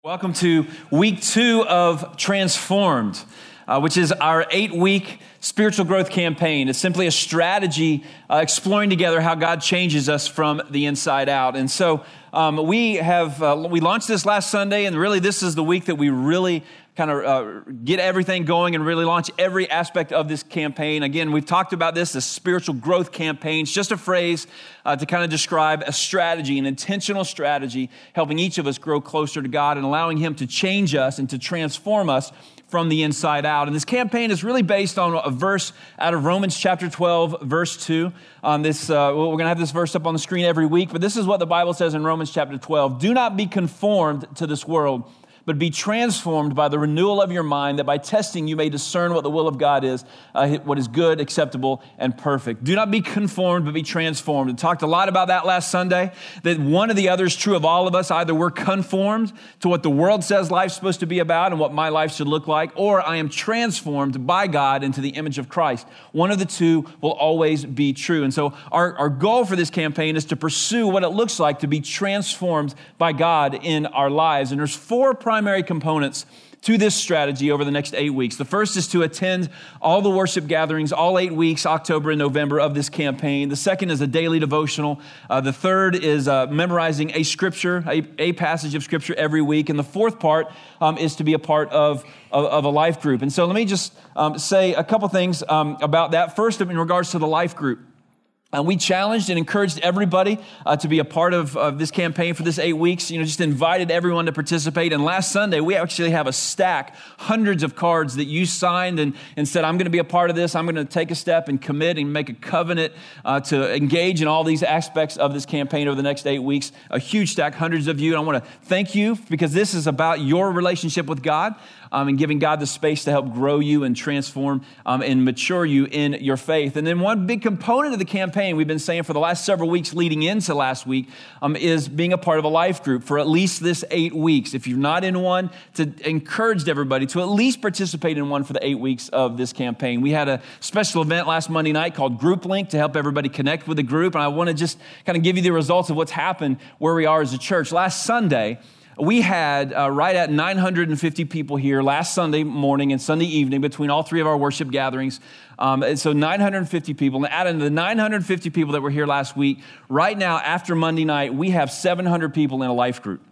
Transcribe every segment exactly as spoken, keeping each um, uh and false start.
Welcome to week two of Transformed, uh, which is our eight-week spiritual growth campaign. It's simply a strategy uh, exploring together how God changes us from the inside out. And so um, we have uh, we launched this last Sunday, and really this is the week that we really kind of uh, get everything going and really launch every aspect of this campaign. Again, we've talked about this, the spiritual growth campaign. It's just a phrase uh, to kind of describe a strategy, an intentional strategy, helping each of us grow closer to God and allowing Him to change us and to transform us from the inside out. And this campaign is really based on a verse out of Romans chapter twelve, verse two. Um, this, uh, we're going to have this verse up on the screen every week, but this is what the Bible says in Romans chapter twelve. Do not be conformed to this world, but be transformed by the renewal of your mind, that by testing you may discern what the will of God is, uh, what is good, acceptable, and perfect. Do not be conformed, but be transformed. We talked a lot about that last Sunday, that one or the other is true of all of us. Either we're conformed to what the world says life's supposed to be about and what my life should look like, or I am transformed by God into the image of Christ. One of the two will always be true. And so our, our goal for this campaign is to pursue what it looks like to be transformed by God in our lives. And there's four primary components to this strategy over the next eight weeks. The first is to attend all the worship gatherings, all eight weeks, October and November of this campaign. The second is a daily devotional. Uh, the third is uh, memorizing a scripture, a, a passage of scripture every week. And the fourth part um, is to be a part of, of, of a life group. And so let me just um, say a couple things um, about that. First, in regards to the life group. And we challenged and encouraged everybody uh, to be a part of, of this campaign for this eight weeks. You know, just invited everyone to participate. And last Sunday, we actually have a stack, hundreds of cards that you signed and, and said, I'm going to be a part of this. I'm going to take a step and commit and make a covenant uh, to engage in all these aspects of this campaign over the next eight weeks. A huge stack, hundreds of you. And I want to thank you because this is about your relationship with God. Um, and giving God the space to help grow you and transform um, and mature you in your faith. And then one big component of the campaign we've been saying for the last several weeks leading into last week um, is being a part of a life group for at least this eight weeks. If you're not in one, to encourage everybody to at least participate in one for the eight weeks of this campaign. We had a special event last Monday night called Group Link to help everybody connect with the group. And I want to just kind of give you the results of what's happened where we are as a church. Last Sunday, we had uh, right at nine hundred fifty people here last Sunday morning and Sunday evening between all three of our worship gatherings. Um, and so nine hundred fifty people. And out of the nine hundred fifty people that were here last week, right now after Monday night, we have seven hundred people in a life group.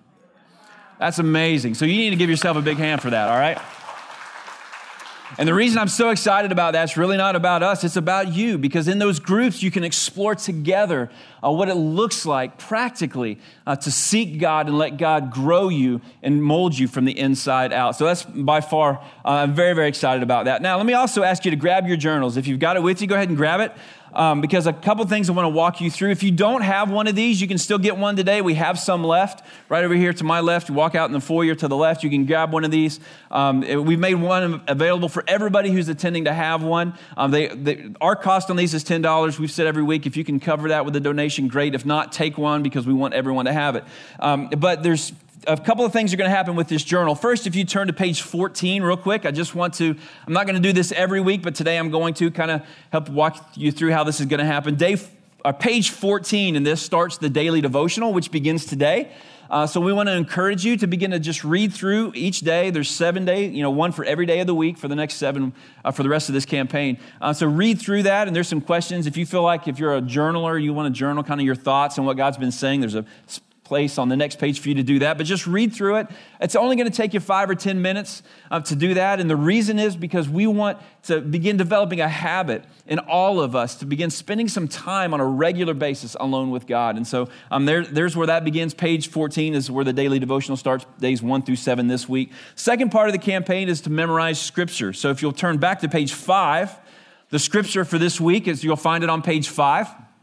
That's amazing. So you need to give yourself a big hand for that, all right? And the reason I'm so excited about that is really not about us, it's about you, because in those groups you can explore together uh, what it looks like practically uh, to seek God and let God grow you and mold you from the inside out. So that's by far, uh, I'm very, very excited about that. Now, let me also ask you to grab your journals. If you've got it with you, go ahead and grab it. Um, because a couple things I want to walk you through. If you don't have one of these, you can still get one today. We have some left right over here to my left. You walk out in the foyer to the left, you can grab one of these. Um, we've made one available for everybody who's attending to have one. Um, they, they, our cost on these is ten dollars. We've said every week, if you can cover that with a donation, great. If not, take one because we want everyone to have it. Um, but there's a couple of things are going to happen with this journal. First, if you turn to page fourteen real quick, I just want to, I'm not going to do this every week, but today I'm going to kind of help walk you through how this is going to happen. Day, uh, page fourteen in this starts the daily devotional, which begins today. Uh, so we want to encourage you to begin to just read through each day. There's seven days, you know, one for every day of the week for the next seven, uh, for the rest of this campaign. Uh, so read through that, and there's some questions. If you feel like if you're a journaler, you want to journal kind of your thoughts and what God's been saying, there's a place on the next page for you to do that, but just read through it. It's only going to take you five or ten minutes uh, to do that, and the reason is because we want to begin developing a habit in all of us to begin spending some time on a regular basis alone with God. And so um, there, there's where that begins. Page fourteen is where the daily devotional starts, days one through seven this week. Second part of the campaign is to memorize scripture. So if you'll turn back to page five, the scripture for this week is, you'll find it on page five.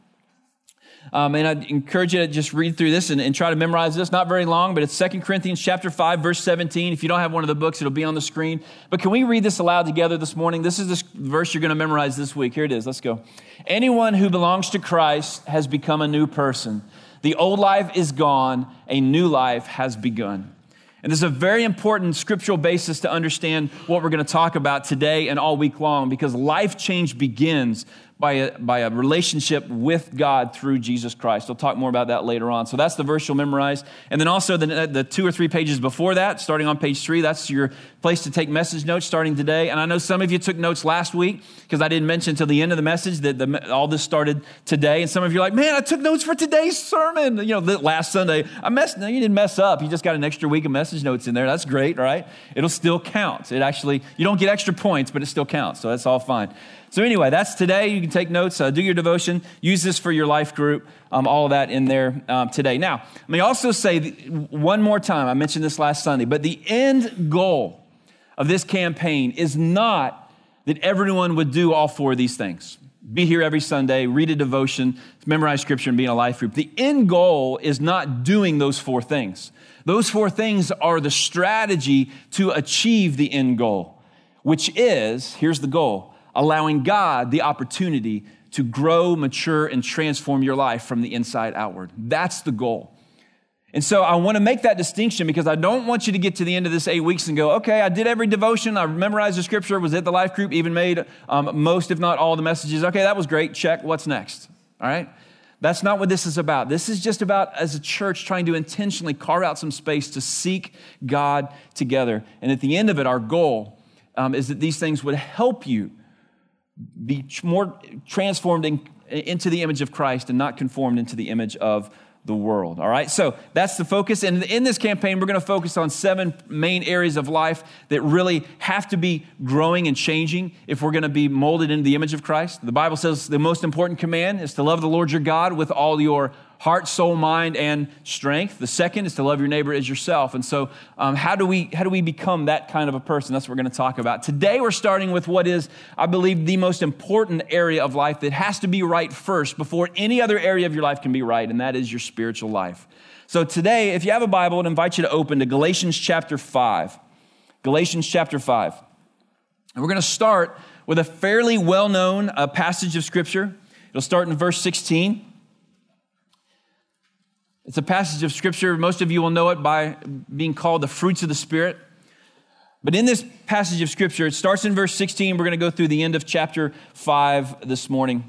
Um, and I encourage you to just read through this and, and try to memorize this. Not very long, but it's Second Corinthians chapter five, verse seventeen. If you don't have one of the books, it'll be on the screen. But can we read this aloud together this morning? This is the verse you're going to memorize this week. Here it is. Let's go. Anyone who belongs to Christ has become a new person. The old life is gone. A new life has begun. And this is a very important scriptural basis to understand what we're going to talk about today and all week long, because life change begins by a, by a relationship with God through Jesus Christ. We'll talk more about that later on. So that's the verse you'll memorize. And then also the, the two or three pages before that, starting on page three, that's your place to take message notes starting today. And I know some of you took notes last week because I didn't mention until the end of the message that the, all this started today. And some of you are like, man, I took notes for today's sermon. You know, last Sunday, I messed, no, you didn't mess up. You just got an extra week of message notes in there. That's great, right? It'll still count. It actually, you don't get extra points, but it still counts. So that's all fine. So anyway, that's today. You can take notes, uh, do your devotion, use this for your life group, um, all of that in there um, today. Now, let me also say one more time, I mentioned this last Sunday, but the end goal of this campaign is not that everyone would do all four of these things. Be here every Sunday, read a devotion, memorize scripture, and be in a life group. The end goal is not doing those four things. Those four things are the strategy to achieve the end goal, which is, here's the goal, allowing God the opportunity to grow, mature, and transform your life from the inside outward. That's the goal. And so I want to make that distinction because I don't want you to get to the end of this eight weeks and go, okay, I did every devotion, I memorized the scripture, was at the life group, even made um, most, if not all, the messages. Okay, that was great. Check. What's next? All right? That's not what this is about. This is just about, as a church, trying to intentionally carve out some space to seek God together. And at the end of it, our goal um, is that these things would help you be more transformed in, into the image of Christ and not conformed into the image of the world. All right, so that's the focus. And in this campaign, we're going to focus on seven main areas of life that really have to be growing and changing if we're going to be molded into the image of Christ. The Bible says the most important command is to love the Lord your God with all your heart, soul, mind, and strength. The second is to love your neighbor as yourself. And so um, how do we how do we become that kind of a person? That's what we're going to talk about. Today, we're starting with what is, I believe, the most important area of life that has to be right first before any other area of your life can be right, and that is your spiritual life. So today, if you have a Bible, I'd invite you to open to Galatians chapter five. Galatians chapter five. And we're going to start with a fairly well-known uh, passage of Scripture. It'll start in verse sixteen. It's a passage of Scripture. Most of you will know it by being called the fruits of the Spirit. But in this passage of Scripture, it starts in verse sixteen. We're going to go through the end of chapter five this morning.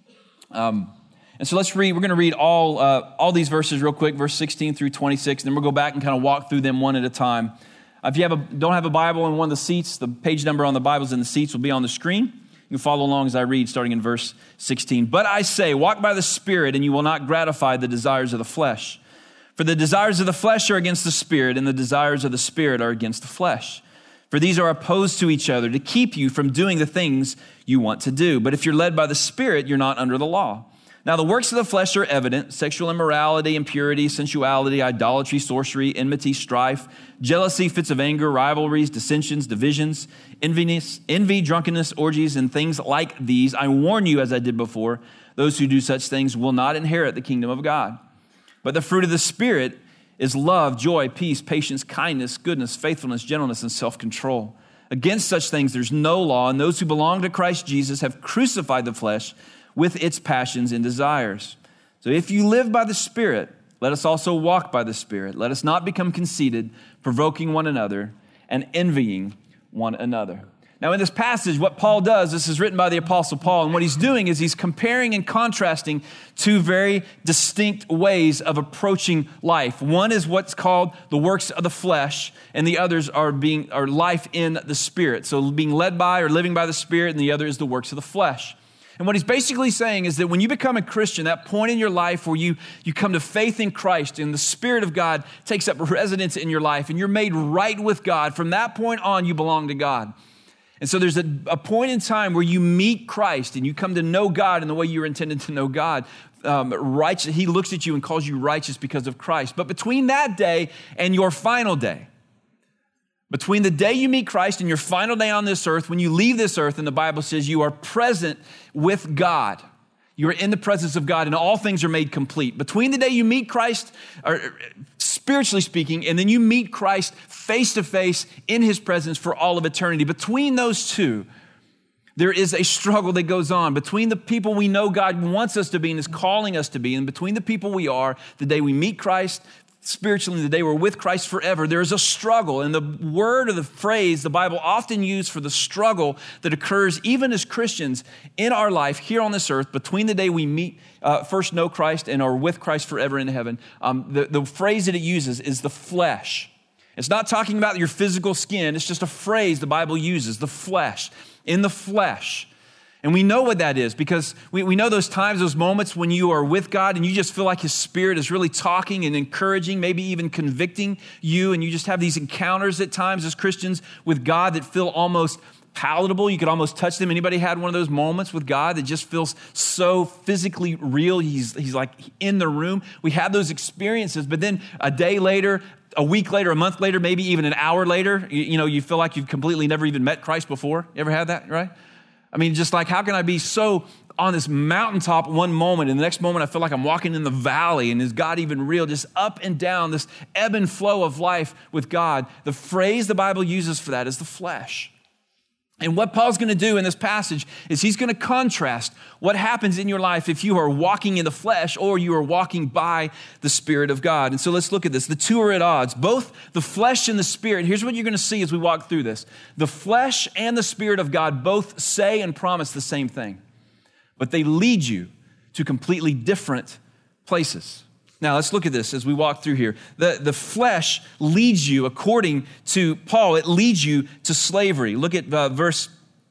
Um, and so let's read. We're going to read all uh, all these verses real quick, verse sixteen through twenty-six. And then we'll go back and kind of walk through them one at a time. Uh, if you have a, don't have a Bible in one of the seats, the page number on the Bibles in the seats will be on the screen. You can follow along as I read, starting in verse sixteen. But I say, walk by the Spirit, and you will not gratify the desires of the flesh. For the desires of the flesh are against the Spirit, and the desires of the Spirit are against the flesh. For these are opposed to each other to keep you from doing the things you want to do. But if you're led by the Spirit, you're not under the law. Now the works of the flesh are evident: sexual immorality, impurity, sensuality, idolatry, sorcery, enmity, strife, jealousy, fits of anger, rivalries, dissensions, divisions, enviness, envy, drunkenness, orgies, and things like these. I warn you, as I did before, those who do such things will not inherit the kingdom of God. But the fruit of the Spirit is love, joy, peace, patience, kindness, goodness, faithfulness, gentleness, and self-control. Against such things there's no law, and those who belong to Christ Jesus have crucified the flesh with its passions and desires. So if you live by the Spirit, let us also walk by the Spirit. Let us not become conceited, provoking one another and envying one another. Now in this passage, what Paul does, this is written by the Apostle Paul, and what he's doing is he's comparing and contrasting two very distinct ways of approaching life. One is what's called the works of the flesh, and the others are being are life in the Spirit. So being led by or living by the Spirit, and the other is the works of the flesh. And what he's basically saying is that when you become a Christian, that point in your life where you, you come to faith in Christ and the Spirit of God takes up residence in your life and you're made right with God, from that point on, you belong to God. And so there's a, a point in time where you meet Christ and you come to know God in the way you were intended to know God. Um, righteous, he looks at you and calls you righteous because of Christ. But between that day and your final day, between the day you meet Christ and your final day on this earth, when you leave this earth, and the Bible says you are present with God. You are in the presence of God and all things are made complete. Between the day you meet Christ, or spiritually speaking, and then you meet Christ face to face in his presence for all of eternity. Between those two, there is a struggle that goes on between the people we know God wants us to be and is calling us to be, and between the people we are, the day we meet Christ spiritually today, we're with Christ forever, there is a struggle. And the word or the phrase the Bible often used for the struggle that occurs even as Christians in our life here on this earth between the day we meet, uh, first know Christ and are with Christ forever in heaven, um, the, the phrase that it uses is the flesh. It's not talking about your physical skin. It's just a phrase the Bible uses, the flesh, in the flesh. And we know what that is because we, we know those times, those moments when you are with God and you just feel like His Spirit is really talking and encouraging, maybe even convicting you. And you just have these encounters at times as Christians with God that feel almost palatable. You could almost touch them. Anybody had one of those moments with God that just feels so physically real? He's, he's like in the room. We have those experiences, but then a day later, a week later, a month later, maybe even an hour later, you, you know, you feel like you've completely never even met Christ before. You ever had that, right? I mean, just like, how can I be so on this mountaintop one moment and the next moment I feel like I'm walking in the valley, and is God even real? Just up and down, this ebb and flow of life with God. The phrase the Bible uses for that is the flesh. And what Paul's going to do in this passage is he's going to contrast what happens in your life if you are walking in the flesh or you are walking by the Spirit of God. And so let's look at this. The two are at odds. Both the flesh and the Spirit. Here's what you're going to see as we walk through this. The flesh and the Spirit of God both say and promise the same thing, but they lead you to completely different places. Now, let's look at this as we walk through here. The, the flesh leads you, according to Paul, it leads you to slavery. Look at uh, verse,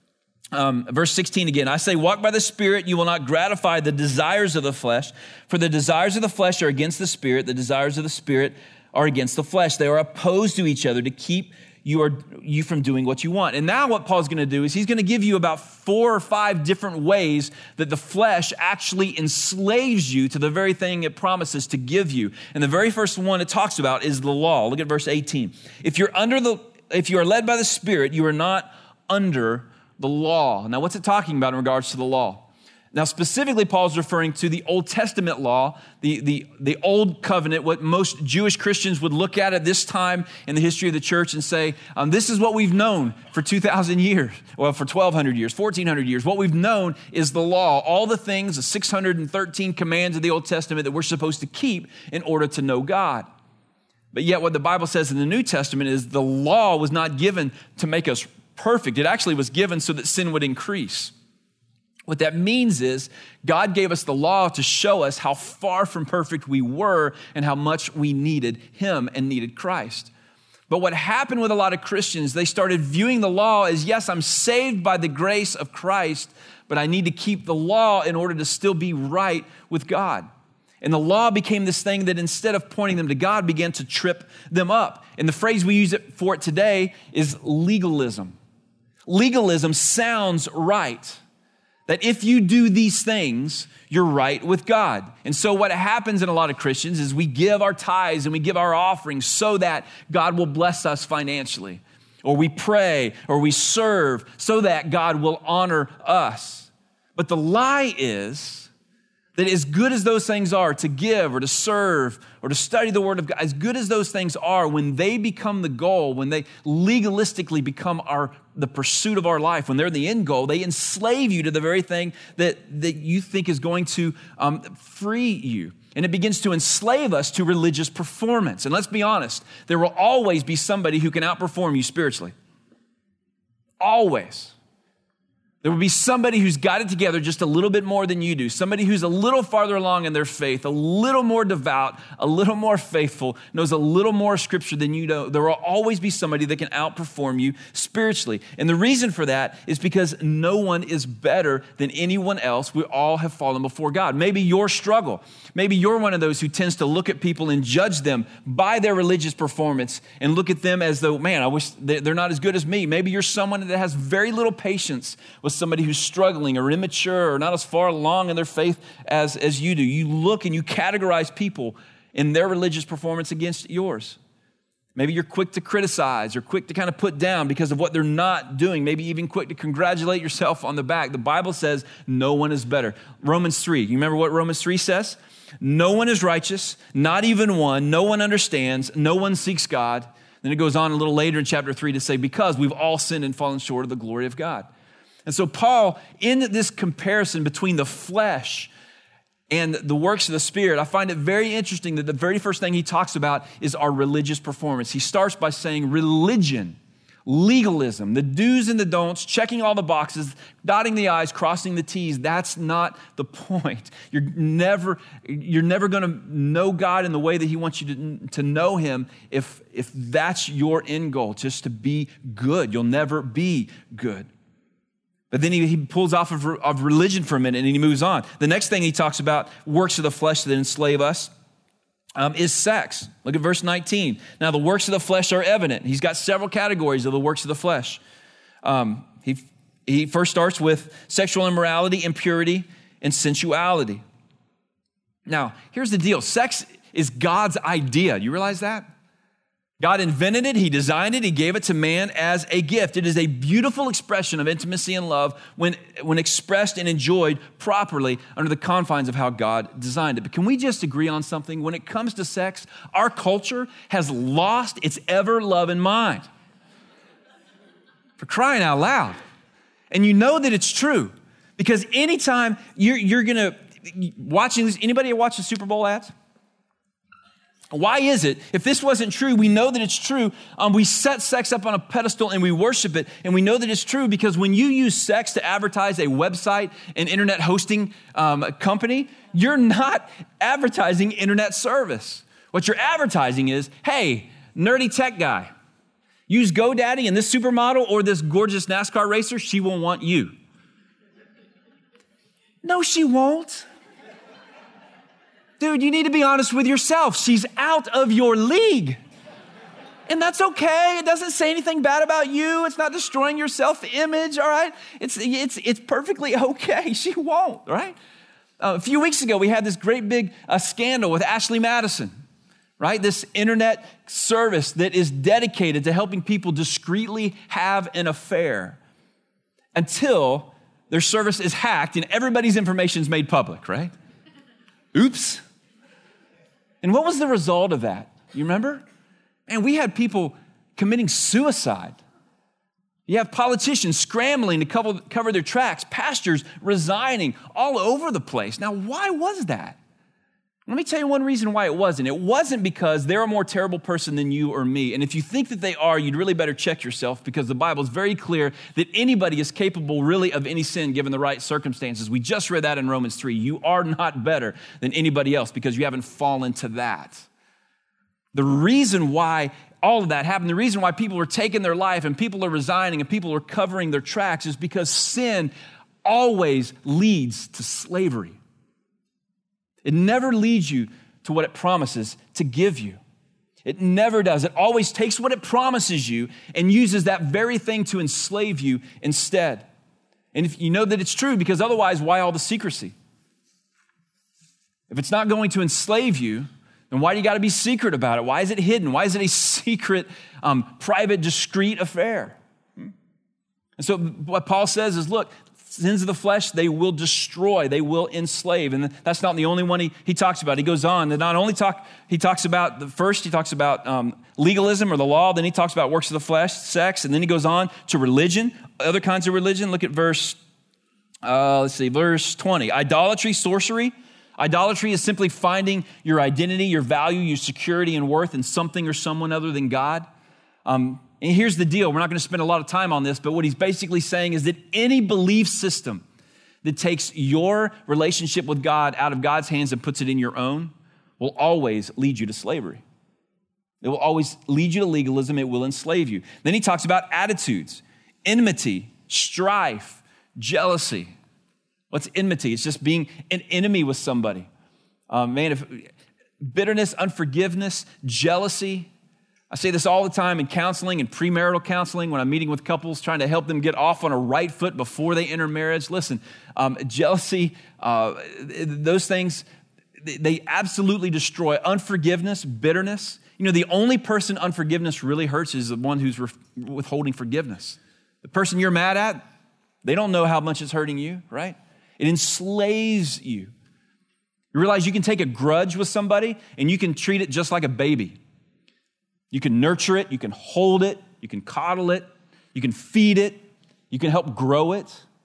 um, verse sixteen again. I say, walk by the Spirit, you will not gratify the desires of the flesh. For the desires of the flesh are against the Spirit. The desires of the Spirit are against the flesh. They are opposed to each other to keep you are you from doing what you want. And now what Paul's going to do is he's going to give you about four or five different ways that the flesh actually enslaves you to the very thing it promises to give you. And the very first one it talks about is the law. Look at verse eighteen. If you're under the, if you are led by the Spirit, you are not under the law. Now, what's it talking about in regards to the law? Now, specifically, Paul's referring to the Old Testament law, the, the, the Old Covenant, what most Jewish Christians would look at at this time in the history of the church and say, um, this is what we've known for two thousand years, well, for twelve hundred years, fourteen hundred years. What we've known is the law, all the things, the six hundred thirteen commands of the Old Testament that we're supposed to keep in order to know God. But yet what the Bible says in the New Testament is the law was not given to make us perfect. It actually was given so that sin would increase. What that means is God gave us the law to show us how far from perfect we were and how much we needed Him and needed Christ. But what happened with a lot of Christians, they started viewing the law as, yes, I'm saved by the grace of Christ, but I need to keep the law in order to still be right with God. And the law became this thing that instead of pointing them to God, began to trip them up. And the phrase we use it for it today is legalism. Legalism sounds right. That if you do these things, you're right with God. And so what happens in a lot of Christians is we give our tithes and we give our offerings so that God will bless us financially. Or we pray or we serve so that God will honor us. But the lie is that as good as those things are to give or to serve or to study the Word of God, as good as those things are, when they become the goal, when they legalistically become our the pursuit of our life, when they're the end goal, they enslave you to the very thing that, that you think is going to um, free you. And it begins to enslave us to religious performance. And let's be honest, there will always be somebody who can outperform you spiritually. Always. There will be somebody who's got it together just a little bit more than you do. Somebody who's a little farther along in their faith, a little more devout, a little more faithful, knows a little more scripture than you know. There will always be somebody that can outperform you spiritually. And the reason for that is because no one is better than anyone else. We all have fallen before God. Maybe your struggle. Maybe you're one of those who tends to look at people and judge them by their religious performance and look at them as though, man, I wish they're not as good as me. Maybe you're someone that has very little patience with somebody who's struggling or immature or not as far along in their faith as, as you do. You look and you categorize people in their religious performance against yours. Maybe you're quick to criticize or quick to kind of put down because of what they're not doing. Maybe even quick to congratulate yourself on the back. The Bible says no one is better. Romans three, you remember what Romans three says? No one is righteous, not even one. No one understands. No one seeks God. Then it goes on a little later in chapter three to say, because we've all sinned and fallen short of the glory of God. And so Paul, in this comparison between the flesh and the works of the Spirit, I find it very interesting that the very first thing he talks about is our religious performance. He starts by saying religion, legalism, the do's and the don'ts, checking all the boxes, dotting the I's, crossing the T's. That's not the point. You're never, you're never going to know God in the way that he wants you to, to know him if, if that's your end goal, just to be good. You'll never be good. But then he, he pulls off of, of religion for a minute and he moves on. The next thing he talks about, works of the flesh that enslave us, Um, is sex. Look at verse nineteen. Now, the works of the flesh are evident. He's got several categories of the works of the flesh. Um, he, he first starts with sexual immorality, impurity, and sensuality. Now, here's the deal. Sex is God's idea. You realize that? God invented it, he designed it, he gave it to man as a gift. It is a beautiful expression of intimacy and love when, when expressed and enjoyed properly under the confines of how God designed it. But can we just agree on something? When it comes to sex, our culture has lost its ever loving mind. For crying out loud. And you know that it's true because anytime you're, you're going to, watching this, anybody watch the Super Bowl ads? Why is it, if this wasn't true, we know that it's true, um, we set sex up on a pedestal and we worship it, and we know that it's true because when you use sex to advertise a website, an internet hosting um, company, you're not advertising internet service. What you're advertising is, hey, nerdy tech guy, use GoDaddy and this supermodel or this gorgeous NASCAR racer, she will want you. No, she won't. Dude, you need to be honest with yourself. She's out of your league. And that's okay. It doesn't say anything bad about you. It's not destroying your self-image, all right? It's, it's, it's perfectly okay. She won't, right? Uh, a few weeks ago, we had this great big uh, scandal with Ashley Madison, right? This internet service that is dedicated to helping people discreetly have an affair until their service is hacked and everybody's information is made public, right? Oops. And what was the result of that? You remember? And we had people committing suicide. You have politicians scrambling to cover, cover their tracks, pastors resigning all over the place. Now, why was that? Let me tell you one reason why it wasn't. It wasn't because they're a more terrible person than you or me. And if you think that they are, you'd really better check yourself because the Bible is very clear that anybody is capable really of any sin given the right circumstances. We just read that in Romans three. You are not better than anybody else because you haven't fallen to that. The reason why all of that happened, the reason why people are taking their life and people are resigning and people are covering their tracks is because sin always leads to slavery. It never leads you to what it promises to give you. It never does. It always takes what it promises you and uses that very thing to enslave you instead. And if you know that it's true, because otherwise, why all the secrecy? If it's not going to enslave you, then why do you got to be secret about it? Why is it hidden? Why is it a secret, um, private, discreet affair? And so what Paul says is, look, sins of the flesh, they will destroy, they will enslave. And that's not the only one he, he talks about. He goes on to not only talk, he talks about, the first he talks about um, legalism or the law, then he talks about works of the flesh, sex, and then he goes on to religion, other kinds of religion. Look at verse, uh, let's see, verse twenty. Idolatry, sorcery. Idolatry is simply finding your identity, your value, your security and worth in something or someone other than God. Um, And here's the deal. We're not going to spend a lot of time on this, but what he's basically saying is that any belief system that takes your relationship with God out of God's hands and puts it in your own will always lead you to slavery. It will always lead you to legalism. It will enslave you. Then he talks about attitudes, enmity, strife, jealousy. What's enmity? It's just being an enemy with somebody. Um, man, if bitterness, unforgiveness, jealousy. I say this all the time in counseling and premarital counseling when I'm meeting with couples trying to help them get off on a right foot before they enter marriage. Listen, um, jealousy, uh, those things, they absolutely destroy. Unforgiveness, bitterness. You know, the only person unforgiveness really hurts is the one who's withholding forgiveness. The person you're mad at, they don't know how much it's hurting you, right? It enslaves you. You realize you can take a grudge with somebody and you can treat it just like a baby. You can nurture it, you can hold it, you can coddle it, you can feed it, you can help grow it.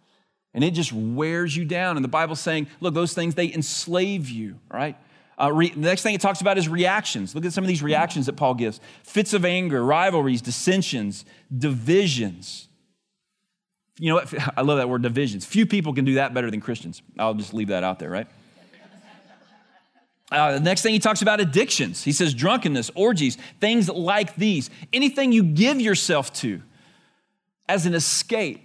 And it just wears you down. And the Bible's saying, look, those things, they enslave you, right? Uh, re- the next thing it talks about is reactions. Look at some of these reactions that Paul gives. Fits of anger, rivalries, dissensions, divisions. You know what? I love that word, divisions. Few people can do that better than Christians. I'll just leave that out there, right? Uh, the next thing he talks about addictions. He says drunkenness, orgies, things like these. Anything you give yourself to as an escape.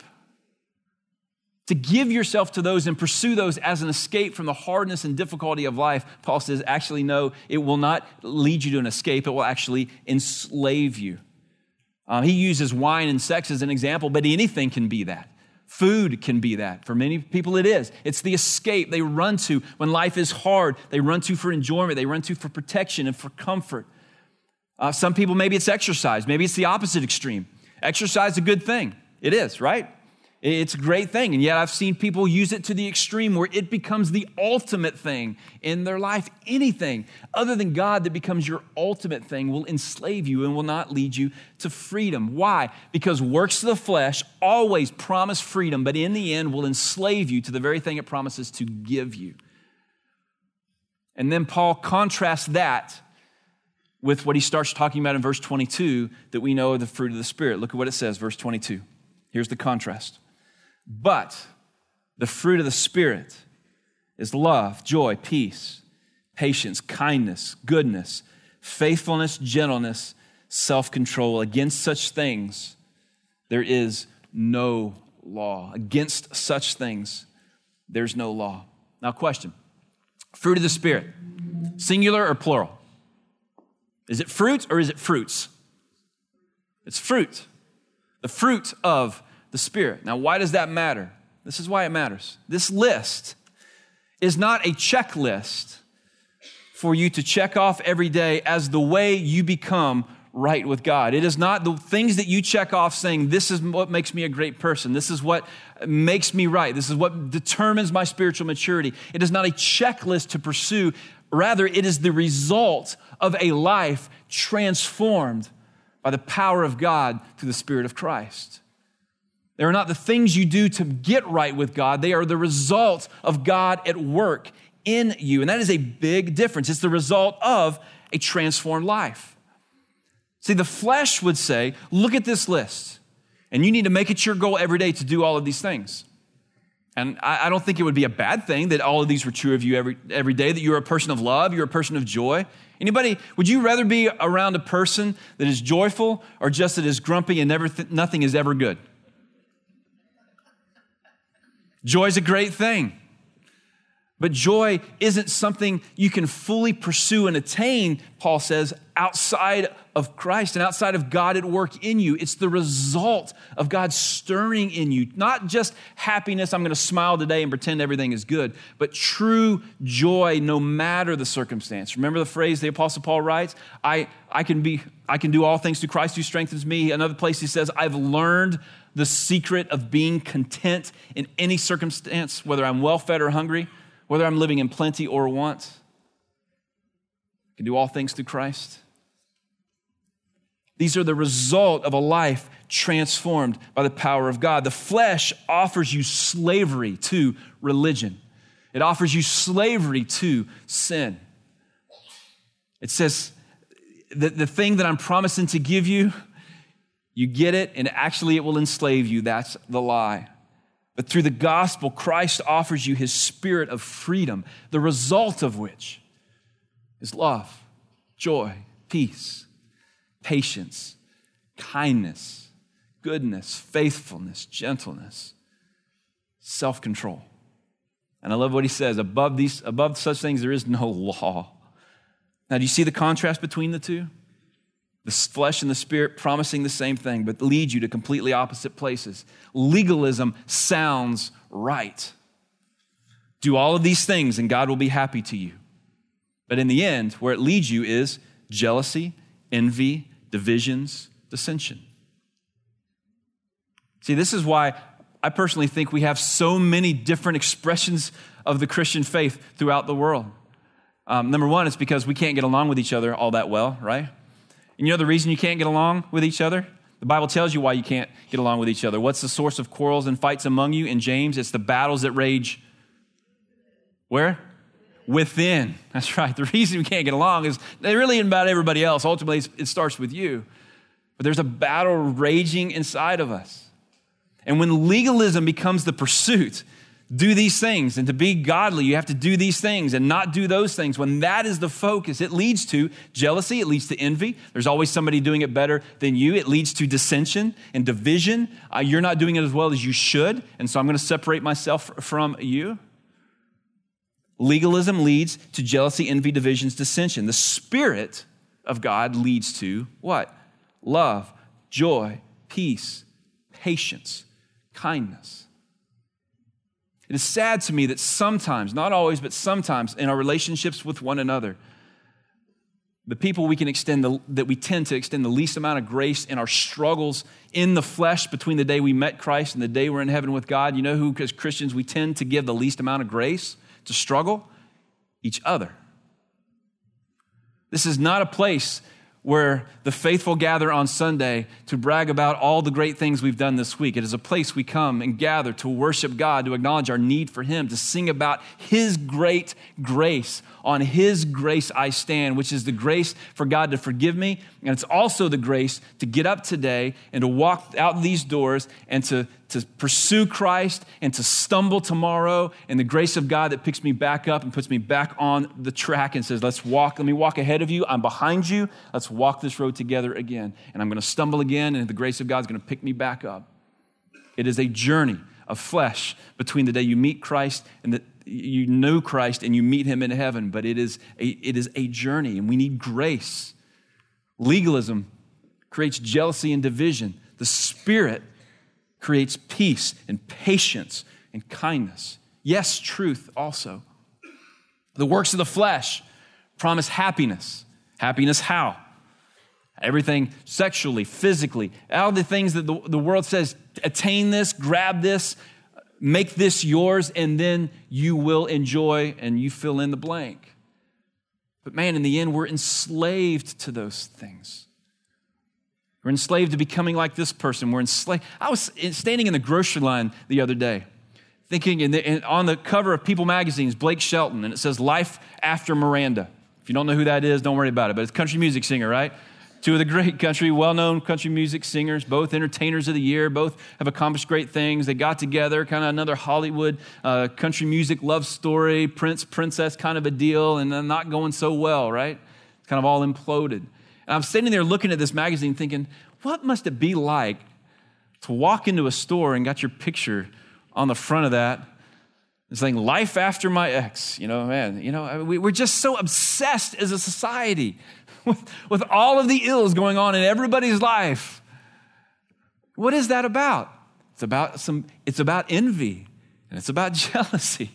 To give yourself to those and pursue those as an escape from the hardness and difficulty of life, Paul says, actually, no, it will not lead you to an escape. It will actually enslave you. Uh, he uses wine and sex as an example, but anything can be that. Food can be that. For many people, it is. It's the escape they run to when life is hard. They run to for enjoyment. They run to for protection and for comfort. Uh, some people, maybe it's exercise. Maybe it's the opposite extreme. Exercise is a good thing. It is, right? It's a great thing, and yet I've seen people use it to the extreme where it becomes the ultimate thing in their life. Anything other than God that becomes your ultimate thing will enslave you and will not lead you to freedom. Why? Because works of the flesh always promise freedom, but in the end will enslave you to the very thing it promises to give you. And then Paul contrasts that with what he starts talking about in verse twenty-two, that we know of the fruit of the Spirit. Look at what it says, verse twenty-two. Here's the contrast. But the fruit of the Spirit is love, joy, peace, patience, kindness, goodness, faithfulness, gentleness, self-control. Against such things, there is no law. Against such things, there's no law. Now, question. Fruit of the Spirit, singular or plural? Is it fruit or is it fruits? It's fruit. The fruit of the Spirit. Now, why does that matter? This is why it matters. This list is not a checklist for you to check off every day as the way you become right with God. It is not the things that you check off saying, this is what makes me a great person. This is what makes me right. This is what determines my spiritual maturity. It is not a checklist to pursue. Rather, it is the result of a life transformed by the power of God through the Spirit of Christ. They are not the things you do to get right with God. They are the result of God at work in you. And that is a big difference. It's the result of a transformed life. See, the flesh would say, look at this list, and you need to make it your goal every day to do all of these things. And I, I don't think it would be a bad thing that all of these were true of you every, every day, that you're a person of love, you're a person of joy. Anybody, would you rather be around a person that is joyful or just that is grumpy and never th- nothing is ever good? Joy is a great thing, but joy isn't something you can fully pursue and attain, Paul says, outside of Christ and outside of God at work in you. It's the result of God stirring in you, not just happiness, I'm going to smile today and pretend everything is good, but true joy no matter the circumstance. Remember the phrase the Apostle Paul writes, I, I can be, I can do all things through Christ who strengthens me. Another place he says, I've learned the secret of being content in any circumstance, whether I'm well-fed or hungry, whether I'm living in plenty or want. I can do all things through Christ. These are the result of a life transformed by the power of God. The flesh offers you slavery to religion. It offers you slavery to sin. It says that the thing that I'm promising to give you, you get it, and actually it will enslave you. That's the lie. But through the gospel, Christ offers you his spirit of freedom, the result of which is love, joy, peace, patience, kindness, goodness, faithfulness, gentleness, self-control. And I love what he says, above these, above such things, there is no law. Now, do you see the contrast between the two? The flesh and the spirit promising the same thing, but lead you to completely opposite places. Legalism sounds right. Do all of these things and God will be happy to you. But in the end, where it leads you is jealousy, envy, divisions, dissension. See, this is why I personally think we have so many different expressions of the Christian faith throughout the world. Um, number one, it's because we can't get along with each other all that well, right? And you know the reason you can't get along with each other? The Bible tells you why you can't get along with each other. What's the source of quarrels and fights among you? In James, it's the battles that rage where? Within. That's right. The reason we can't get along is it really isn't about everybody else. Ultimately, it starts with you. But there's a battle raging inside of us. And when legalism becomes the pursuit, do these things, and to be godly, you have to do these things and not do those things. When that is the focus, it leads to jealousy, it leads to envy. There's always somebody doing it better than you. It leads to dissension and division. Uh, you're not doing it as well as you should, and so I'm going to separate myself from you. Legalism leads to jealousy, envy, divisions, dissension. The Spirit of God leads to what? Love, joy, peace, patience, kindness. It is sad to me that sometimes, not always, but sometimes in our relationships with one another, the people we can extend, the, that we tend to extend the least amount of grace in our struggles in the flesh between the day we met Christ and the day we're in heaven with God. You know who, as Christians, we tend to give the least amount of grace to struggle? Each other. This is not a place where the faithful gather on Sunday to brag about all the great things we've done this week. It is a place we come and gather to worship God, to acknowledge our need for Him, to sing about His great grace. On His grace I stand, which is the grace for God to forgive me. And it's also the grace to get up today and to walk out these doors and to, to pursue Christ and to stumble tomorrow. And the grace of God that picks me back up and puts me back on the track and says, let's walk. Let me walk ahead of you. I'm behind you. Let's walk this road together again. And I'm going to stumble again, and the grace of God is going to pick me back up. It is a journey of flesh between the day you meet Christ and the you know Christ and you meet Him in heaven, but it is a, it is a journey, and we need grace. Legalism creates jealousy and division. The Spirit creates peace and patience and kindness. Yes, truth also. The works of the flesh promise happiness. Happiness how? Everything sexually, physically, all the things that the, the world says, attain this, grab this, make this yours, and then you will enjoy, and you fill in the blank. But man, in the end, we're enslaved to those things. We're enslaved to becoming like this person. We're enslaved. I was standing in the grocery line the other day, thinking in the, in, on the cover of People magazine is Blake Shelton, and it says, Life After Miranda. If you don't know who that is, don't worry about it, but it's a country music singer, right? Two of the great country, well-known country music singers, both entertainers of the year, both have accomplished great things. They got together, kind of another Hollywood uh, country music love story, prince, princess kind of a deal, and then not going so well, right? It's kind of all imploded. And I'm sitting there looking at this magazine thinking, what must it be like to walk into a store and got your picture on the front of that? It's saying, Life After My Ex. You know, man, you know, we, we're just so obsessed as a society with, with all of the ills going on in everybody's life. What is that about? It's about some, it's about envy, and it's about jealousy.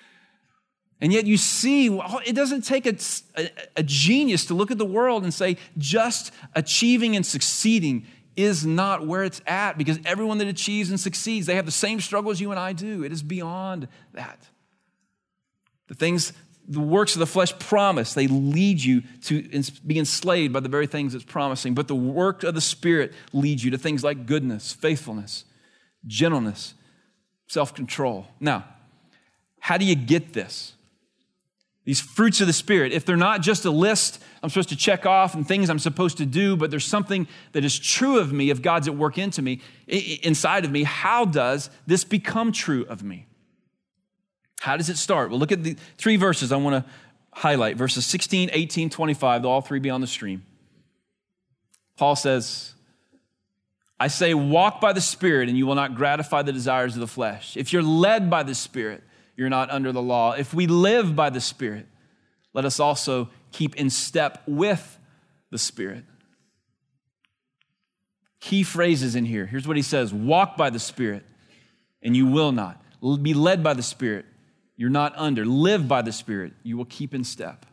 And yet you see, it doesn't take a, a, a genius to look at the world and say, just achieving and succeeding is not where it's at, because everyone that achieves and succeeds, they have the same struggles you and I do. It is beyond that. The things, the works of the flesh promise, they lead you to be enslaved by the very things it's promising. But the work of the Spirit leads you to things like goodness, faithfulness, gentleness, self-control. Now, how do you get this? These fruits of the Spirit, if they're not just a list I'm supposed to check off and things I'm supposed to do, but there's something that is true of me, if God's at work into me, inside of me, how does this become true of me? How does it start? Well, look at the three verses I want to highlight. Verses sixteen, eighteen, twenty-five, they'll all three be on the screen. Paul says, I say, walk by the Spirit, and you will not gratify the desires of the flesh. If you're led by the Spirit, you're not under the law. If we live by the Spirit, let us also keep in step with the Spirit. Key phrases in here. Here's what he says. Walk by the Spirit, and you will not. Be led by the Spirit. You're not under. Live by the Spirit. You will keep in step.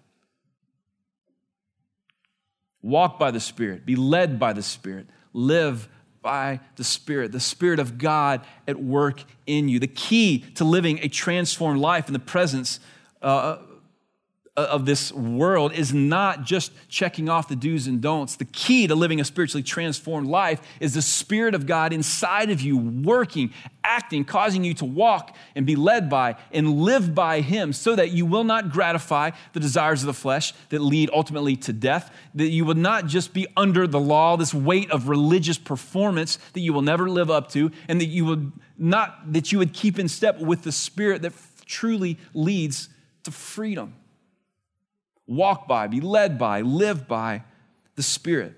Walk by the Spirit. Be led by the Spirit. Live by the Spirit. The Spirit of God at work in you. The key to living a transformed life in the presence uh, of this world is not just checking off the do's and don'ts. The key to living a spiritually transformed life is the Spirit of God inside of you, working, acting, causing you to walk and be led by and live by Him, so that you will not gratify the desires of the flesh that lead ultimately to death, that you will not just be under the law, this weight of religious performance that you will never live up to, and that you would not, that you would keep in step with the Spirit that truly leads to freedom. Walk by, be led by, live by the Spirit.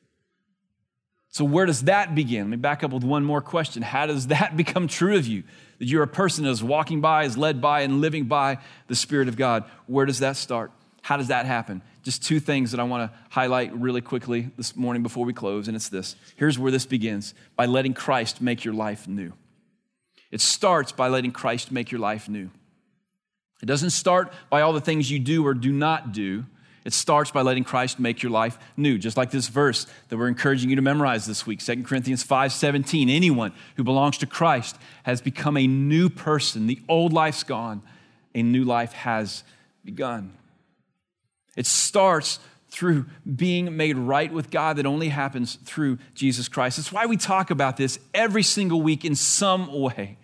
So where does that begin? Let me back up with one more question. How does that become true of you? That you're a person that is walking by, is led by, and living by the Spirit of God. Where does that start? How does that happen? Just two things that I want to highlight really quickly this morning before we close, and it's this. Here's where this begins, by letting Christ make your life new. It starts by letting Christ make your life new. It doesn't start by all the things you do or do not do. It starts by letting Christ make your life new. Just like this verse that we're encouraging you to memorize this week, Second Corinthians five seventeen. Anyone who belongs to Christ has become a new person. The old life's gone. A new life has begun. It starts through being made right with God that only happens through Jesus Christ. That's why we talk about this every single week in some way.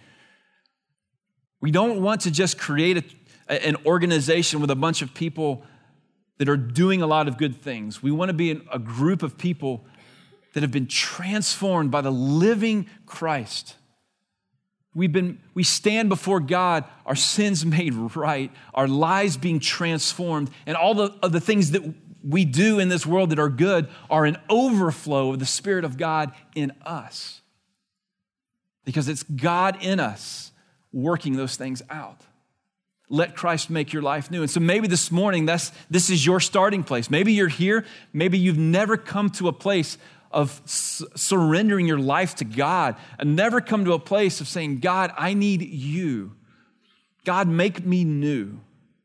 We don't want to just create a an organization with a bunch of people that are doing a lot of good things. We want to be a group of people that have been transformed by the living Christ. We've been, we stand before God, our sins made right, our lives being transformed, and all the, of the things that we do in this world that are good are an overflow of the Spirit of God in us. Because it's God in us working those things out. Let Christ make your life new. And so maybe this morning, that's, this is your starting place. Maybe you're here. Maybe you've never come to a place of s- surrendering your life to God, and never come to a place of saying, God, I need you. God, make me new.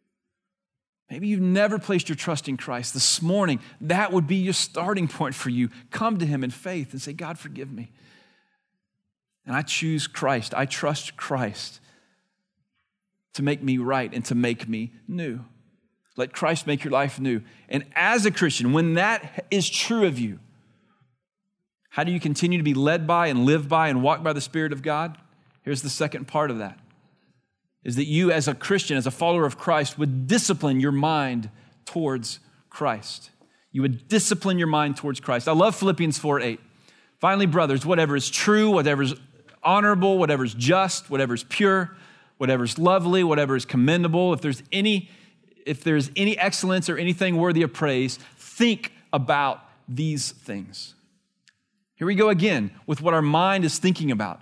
Maybe you've never placed your trust in Christ. This morning, that would be your starting point for you. Come to Him in faith and say, God, forgive me. And I choose Christ. I trust Christ to make me right and to make me new. Let Christ make your life new. And as a Christian, when that is true of you, how do you continue to be led by and live by and walk by the Spirit of God? Here's the second part of that, is that you as a Christian, as a follower of Christ, would discipline your mind towards Christ. You would discipline your mind towards Christ. I love Philippians four eight. Finally, brothers, whatever is true, whatever is honorable, whatever is just, whatever is pure, whatever is lovely, whatever is commendable, if there's any, if there's any excellence or anything worthy of praise, think about these things. Here we go again with what our mind is thinking about.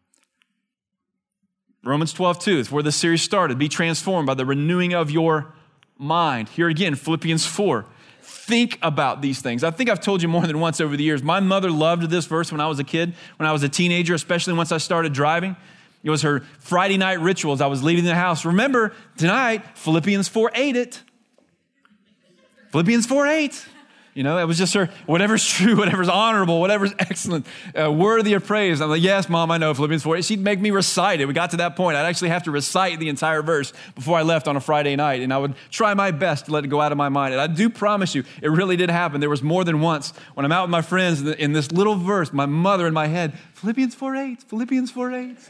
Romans twelve two is where this series started. Be transformed by the renewing of your mind. Here again, Philippians four. Think about these things. I think I've told you more than once over the years. My mother loved this verse when I was a kid, when I was a teenager, especially once I started driving. It was her Friday night ritual as I was leaving the house. Remember, tonight, Philippians four eight it. Philippians four eight. You know, it was just her, whatever's true, whatever's honorable, whatever's excellent, uh, worthy of praise. I'm like, yes, Mom, I know Philippians four eight. She'd make me recite it. We got to that point. I'd actually have to recite the entire verse before I left on a Friday night, and I would try my best to let it go out of my mind. And I do promise you, it really did happen. There was more than once when I'm out with my friends in this little verse, my mother in my head, Philippians four eight, Philippians four eight.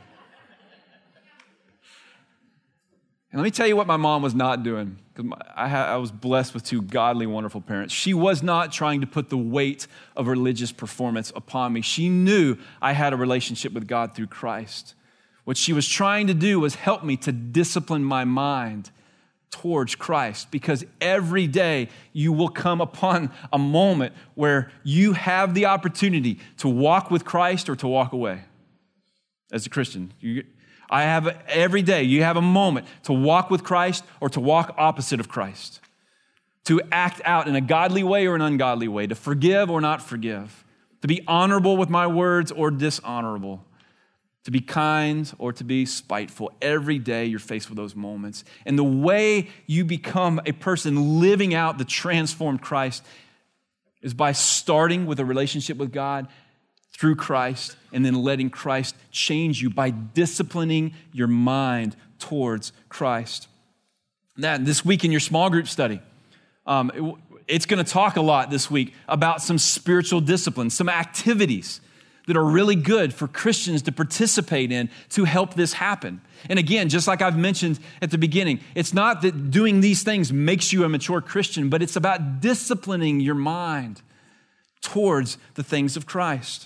And let me tell you what my mom was not doing, because I, ha- I was blessed with two godly, wonderful parents. She was not trying to put the weight of religious performance upon me. She knew I had a relationship with God through Christ. What she was trying to do was help me to discipline my mind towards Christ, because every day you will come upon a moment where you have the opportunity to walk with Christ or to walk away. As a Christian, you I have every day, you have a moment to walk with Christ or to walk opposite of Christ, to act out in a godly way or an ungodly way, to forgive or not forgive, to be honorable with my words or dishonorable, to be kind or to be spiteful. Every day you're faced with those moments. And the way you become a person living out the transformed Christ is by starting with a relationship with God through Christ, and then letting Christ change you by disciplining your mind towards Christ. That this week in your small group study, um, it, it's going to talk a lot this week about some spiritual disciplines, some activities that are really good for Christians to participate in to help this happen. And again, just like I've mentioned at the beginning, it's not that doing these things makes you a mature Christian, but it's about disciplining your mind towards the things of Christ.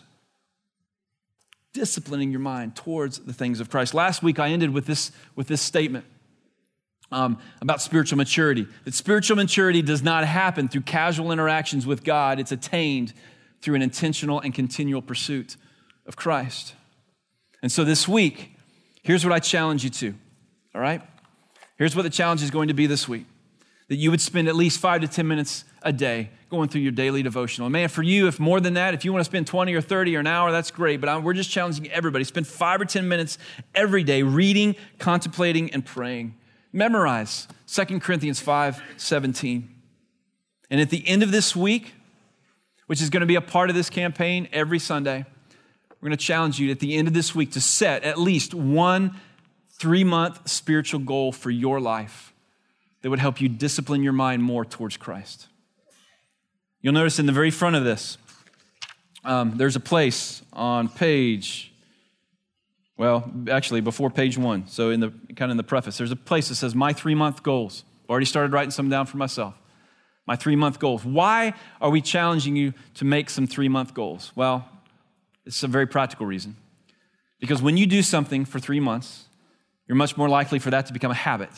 Disciplining your mind towards the things of Christ. Last week, I ended with this, with this statement um, about spiritual maturity. That spiritual maturity does not happen through casual interactions with God. It's attained through an intentional and continual pursuit of Christ. And so this week, here's what I challenge you to, all right? Here's what the challenge is going to be this week. That you would spend at least five to ten minutes a day going through your daily devotional. And man, for you, if more than that, if you want to spend twenty or thirty or an hour, that's great. But I'm, we're just challenging everybody. Spend five or ten minutes every day reading, contemplating, and praying. Memorize Second Corinthians five seventeen. And at the end of this week, which is going to be a part of this campaign every Sunday, we're going to challenge you at the end of this week to set at least one three-month spiritual goal for your life that would help you discipline your mind more towards Christ. You'll notice in the very front of this, um, there's a place on page, well, actually before page one, so in the kind of in the preface, there's a place that says my three-month goals. I've already started writing some down for myself. My three-month goals. Why are we challenging you to make some three-month goals? Well, it's a very practical reason. Because when you do something for three months, you're much more likely for that to become a habit.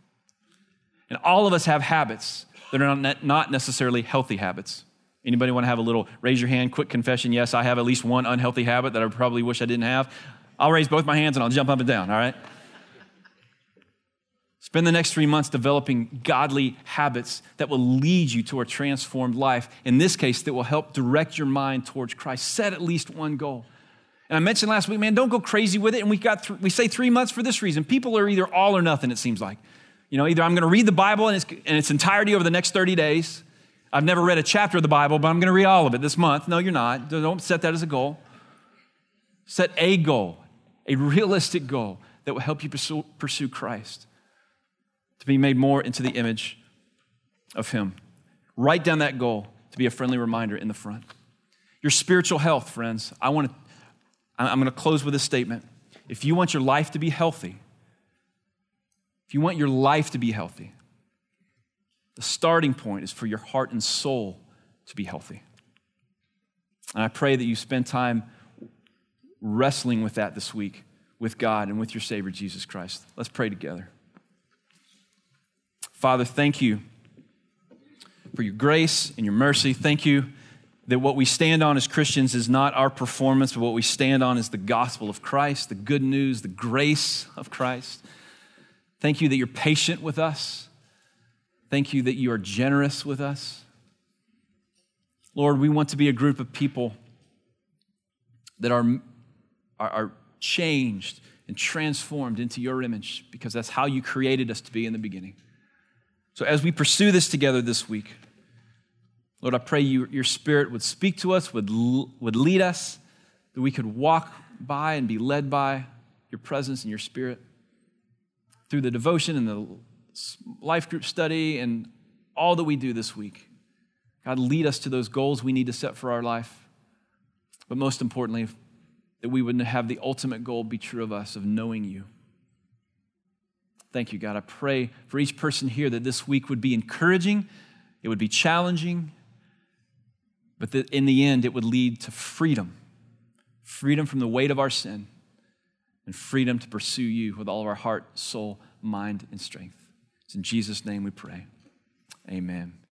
And all of us have habits that are not necessarily healthy habits. Anybody want to have a little, raise your hand, quick confession? Yes, I have at least one unhealthy habit that I probably wish I didn't have. I'll raise both my hands and I'll jump up and down, all right? Spend the next three months developing godly habits that will lead you to a transformed life. In this case, that will help direct your mind towards Christ. Set at least one goal. And I mentioned last week, man, don't go crazy with it. And we got th- we say three months for this reason. People are either all or nothing, it seems like. You know, either I'm going to read the Bible in its, in its entirety over the next thirty days. I've never read a chapter of the Bible, but I'm going to read all of it this month. No, you're not. Don't set that as a goal. Set a goal, a realistic goal that will help you pursue, pursue Christ, to be made more into the image of Him. Write down that goal to be a friendly reminder in the front. Your spiritual health, friends. I want to, I'm going to close with a statement. If you want your life to be healthy, if you want your life to be healthy, the starting point is for your heart and soul to be healthy. And I pray that you spend time wrestling with that this week with God and with your Savior, Jesus Christ. Let's pray together. Father, thank you for your grace and your mercy. Thank you that what we stand on as Christians is not our performance, but what we stand on is the gospel of Christ, the good news, the grace of Christ. Thank you that you're patient with us. Thank you that you are generous with us. Lord, we want to be a group of people that are, are, are changed and transformed into your image because that's how you created us to be in the beginning. So as we pursue this together this week, Lord, I pray you, your Spirit would speak to us, would, would lead us, that we could walk by and be led by your presence and your Spirit through the devotion and the life group study and all that we do this week. God, lead us to those goals we need to set for our life. But most importantly, that we would have the ultimate goal be true of us, of knowing you. Thank you, God. I pray for each person here that this week would be encouraging, it would be challenging, but that in the end it would lead to freedom. Freedom from the weight of our sin and freedom to pursue you with all of our heart, soul, mind, and strength. It's in Jesus' name we pray. Amen.